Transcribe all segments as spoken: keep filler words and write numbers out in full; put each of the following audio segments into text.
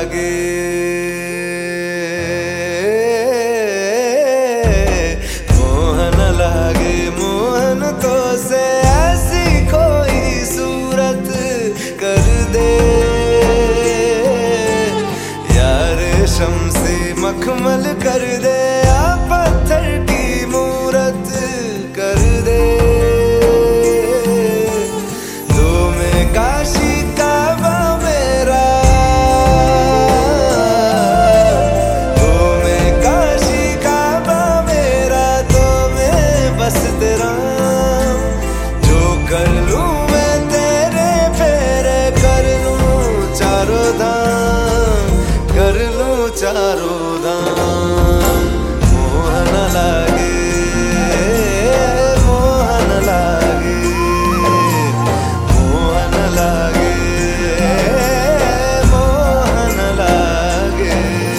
लागे, मोहन लागे मोहन तो से ऐसी कोई सूरत कर दे यार, शम्से मखमल कर दे या पत्थर की मूरत कर दे। दो में काशी काबा मेरा, दो में काशी काबा मेरा, दो में बस तेरा। जो कर लूं मैं तेरे फेरे, कर लूं चारों धाम, कर लूं चारों धाम। मोहन लागे, मोहन लागे, मोहन लागे, मोहन लागे।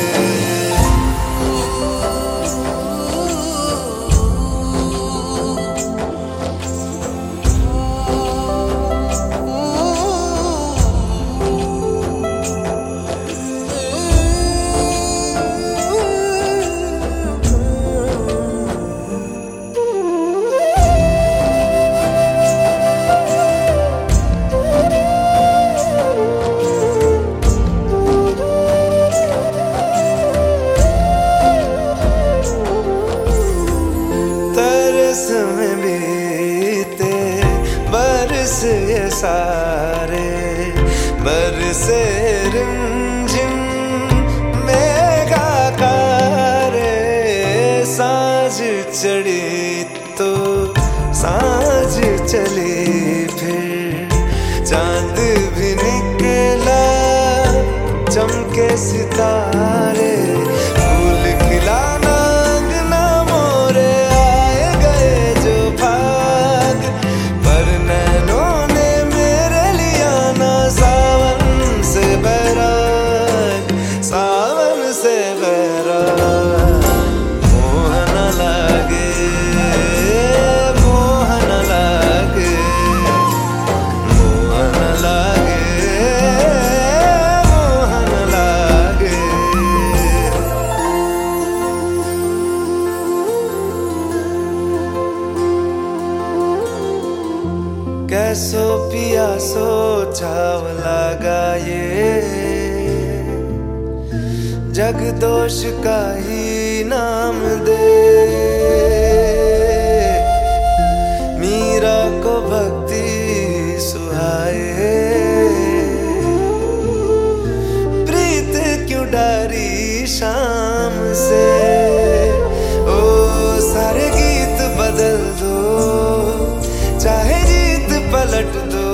में बीते बरस ये सारे, बरसे रिमझिम मेघाकारे। सांझ चढ़ी तो सांझ चली फिर, चांद भी निकला चमके सितारे। फूल खिलाना अंगना मोरे, सावन से बैराग। मोहन लागे, मोहन लागे, मोहन लागे, मोहन लागे। कैसो पियासो छाव लगा ये, जगदोष का ही नाम दे। मीरा को भक्ति सुहाए, प्रीत क्यों डारी शाम से। ओ सारे गीत बदल दो, चाहे जीत पलट दो।